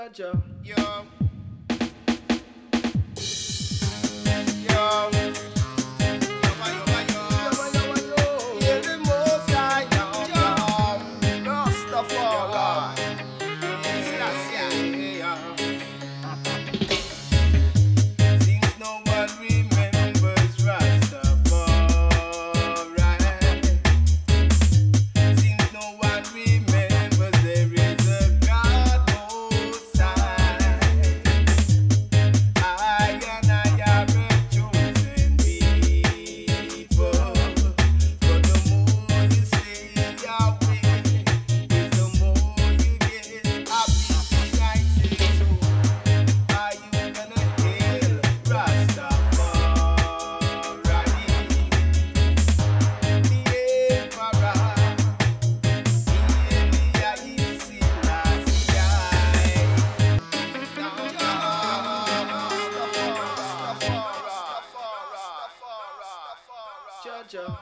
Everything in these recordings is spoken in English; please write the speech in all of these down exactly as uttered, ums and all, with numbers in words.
Yo, Yo, yo, yo, yo, yo, yo, yo, yo, hear the most I know, yo, Rastafari. Rastafari, Selassie, yeah. Since no one remembers Rastafari, since no one remembers there is a God most high, I and I are a chosen people. But the more you say Yahweh, is the more you get. I be I say so. Are you gonna hail Rastafari? The Emperor, Haile Selassie. Jojo,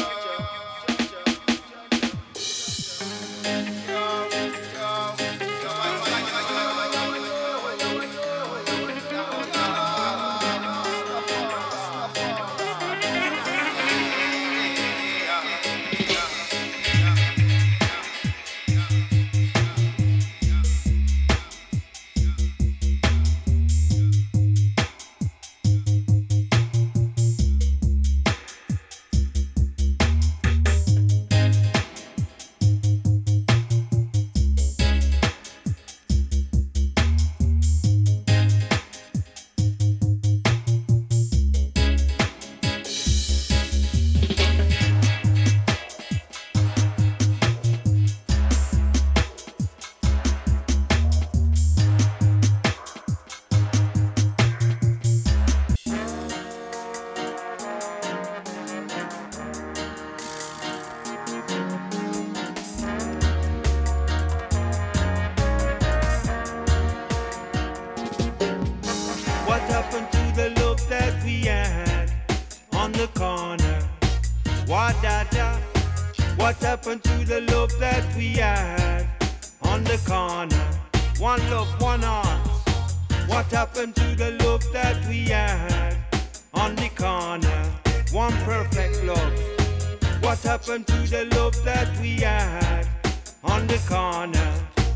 What happened to the love that we had on the corner? What da da? What happened to the love that we had on the corner? One love, one heart. What happened to the love that we had on the corner? One perfect love. What happened to the love that we had on the corner?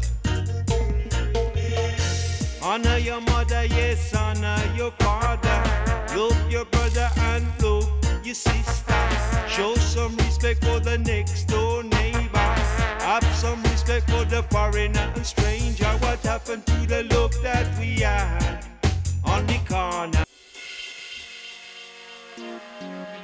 Honor your mother, yes, honor your father. Love your brother and love your sister. Show some respect for the next door neighbor. Have some respect for the foreigner and stranger. What happened to the love that we had on the corner?